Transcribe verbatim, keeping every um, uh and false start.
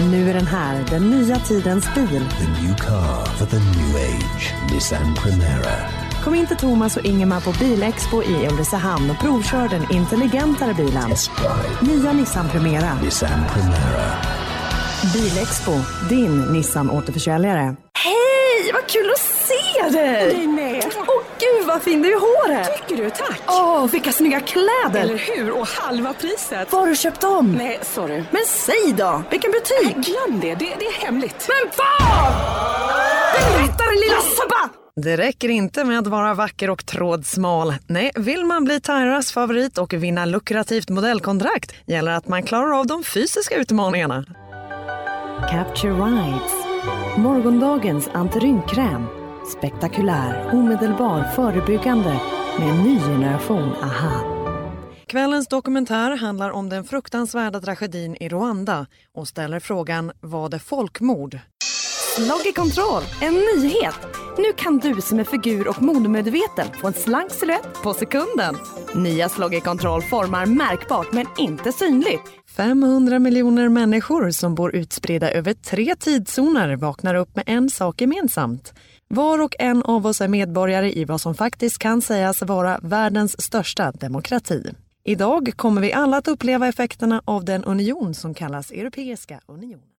Nu är den här, den nya tidens bil. The new car for the new age. Nissan Primera. Kom in till Thomas och Ingemar på Bilexpo i Ulricehamn och provkör den intelligentare bilen. Test drive. Nya Nissan Primera. Nissan Primera. Bilexpo, din Nissan-återförsäljare. Hej, vad kul att se dig! Dig med. Åh gud, vad fin du är i håret! Tycker du, tack. Åh, vilka snygga kläder! Eller hur, och halva priset. Var har du köpt dem? Nej, sorry. Men säg då, vilken butik? Nej, glöm det, det, det är hemligt. Men vad? Berätta, din lilla sabba! Det räcker inte med att vara vacker och trådsmal. Nej, vill man bli Tyras favorit och vinna lukrativt modellkontrakt gäller att man klarar av de fysiska utmaningarna. Capture Rides. Morgondagens antirynkkräm. Spektakulär, omedelbar, förebyggande med en ny generation AHA. Kvällens dokumentär handlar om den fruktansvärda tragedin i Rwanda och ställer frågan, var det folkmord? Slag i kontroll, en nyhet. Nu kan du som är figur- och modemedveten få en slank silhuett på sekunden. Nya Slag i kontroll formar märkbart men inte synligt. femhundra miljoner människor som bor utspridda över tre tidszoner vaknar upp med en sak gemensamt. Var och en av oss är medborgare i vad som faktiskt kan sägas vara världens största demokrati. Idag kommer vi alla att uppleva effekterna av den union som kallas Europeiska unionen.